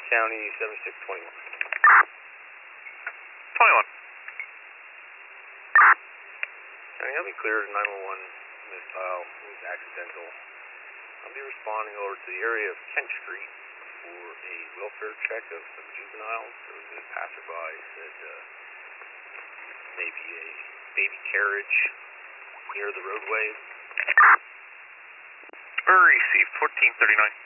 County 7621. 21. County, help me clear 911 missile. It was accidental. I'll be responding over to the area of Kent Street for a welfare check of some juveniles. There was a passerby said maybe a baby carriage near the roadway. Received 1439.